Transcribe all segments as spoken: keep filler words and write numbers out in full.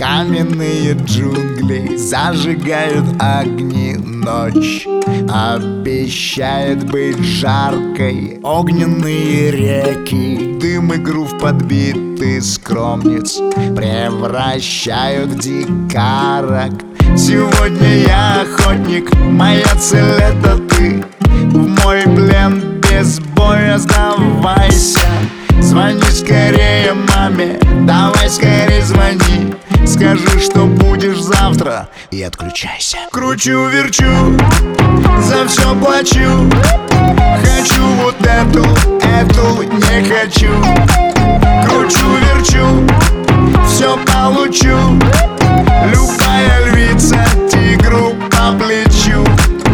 Каменные джунгли зажигают огни. Ночь обещает быть жаркой. Огненные реки, дым и грув подбитый скромниц превращают в дикарок. Сегодня я охотник, моя цель это ты. В мой плен без боя сдавайся. Звони скорее маме, давай скорее звони. Скажи, что будешь завтра, и отключайся. Кручу-верчу, за все плачу. Хочу вот эту, эту не хочу. Кручу-верчу, все получу. Любая львица тигру по плечу.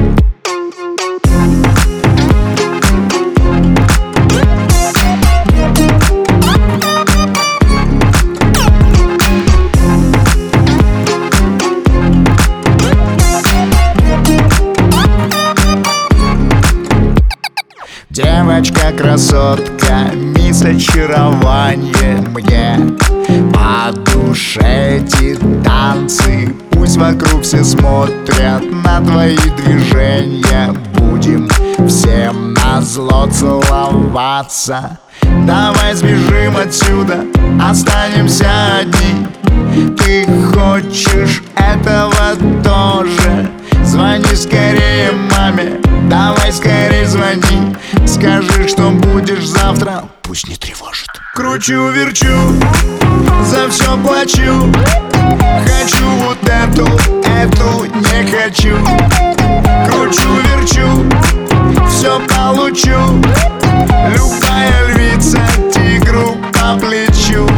Девочка-красотка, мисс очарование. Мне по душе эти танцы. Пусть вокруг все смотрят на твои движения. Будем всем назло целоваться. Давай сбежим отсюда, останемся одни. Ты хочешь этого тоже? Звони скорее маме, давай скорее звони. Скажи, что будешь завтра, пусть не тревожит. Кручу-верчу, за все плачу. Хочу вот эту, эту не хочу. Кручу-верчу, все получу. Любая львица тигру по плечу.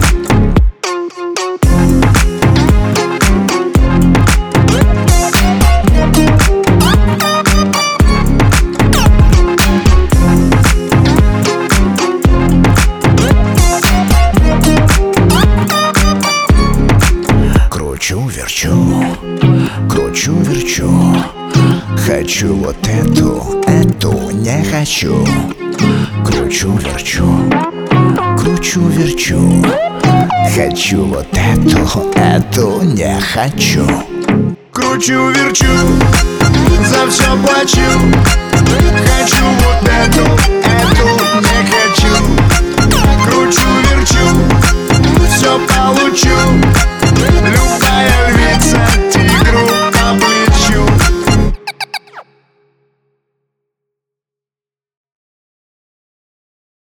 Кручу-верчу, кручу-верчу. Хочу вот эту, эту не хочу. Кручу-верчу, кручу-верчу. Хочу вот эту, эту не хочу. Кручу-верчу, за все плачу.